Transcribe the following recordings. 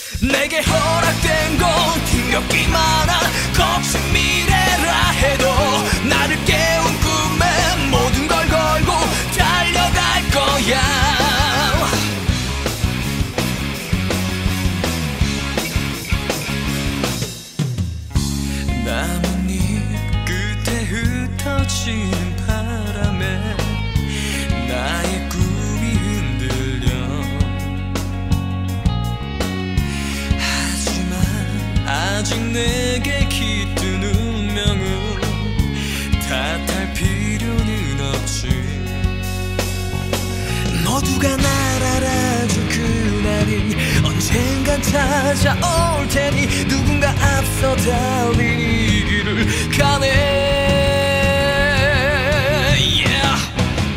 내게 허락된 건 힘겹기만 한 거친 미래라 해도 나를 깨운 꿈에 모든 걸 걸고 달려갈 거야. 나뭇잎 끝에 흩어지는 바람에 나의 꿈이 흔들려. 하지만 아직 내게 깃든 운명을 탓할 필요는 없지. 모두가 날 알아줄 그날이 언젠간 찾아올 테니 누군가 앞서 달린 이 길을 가네. yeah.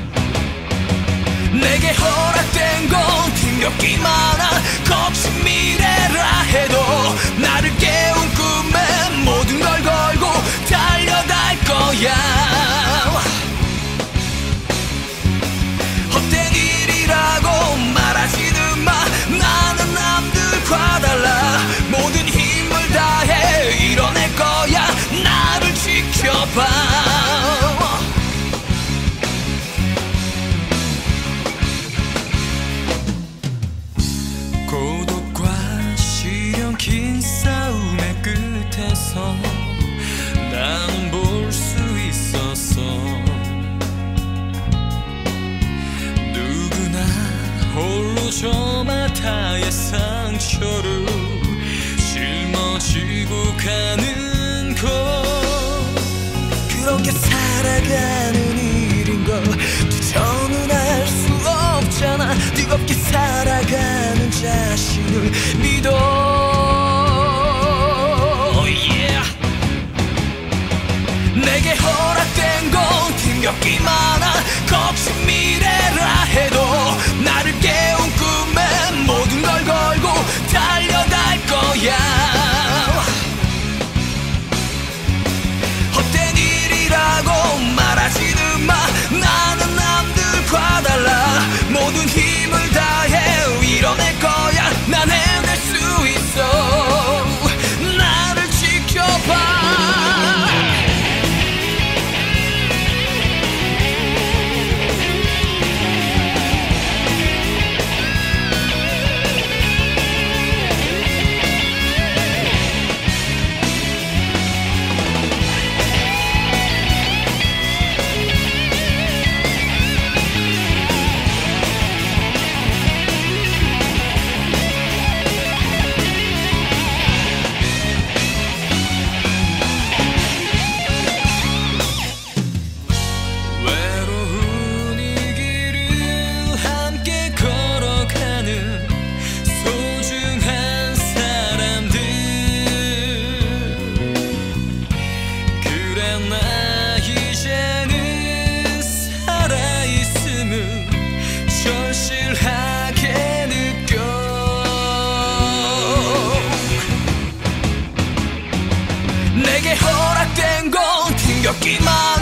내게 허락된 건 힘겹기만 한 거친 미래라 해도 나를 깨운 꿈에 모든 걸 걸고 달려갈 거야. 헛된 일이라고 말하지는 마. 나는 남들과 달라. 모든 힘을 다해 이뤄낼 거야. 나를 지켜봐. 고독과 시련 긴 싸움의 끝에서 나는 볼 수 있었어. 누구나 홀로 저마다의 상처를 짊어지고 가는 것, 그런 게 살아가는 일인걸. 저는 알 수 없잖아. 뜨겁게 살아가는 자신을 믿어. yeah. 내게 허락된 건 힘겹기만 한 거친 미래라 해도 나를 깨운 꿈에 모든 걸 걸고 달려갈 거야. 헛된 일이라고 말하지는 마. 나는 남들과 달라. 모든 힘을 다해 이뤄낼 거야. 난 해낼 수 있어. 나를 지켜봐. 나 이제는 살아있음을 절실하게 느껴. 내게 허락된 건 힘겹기만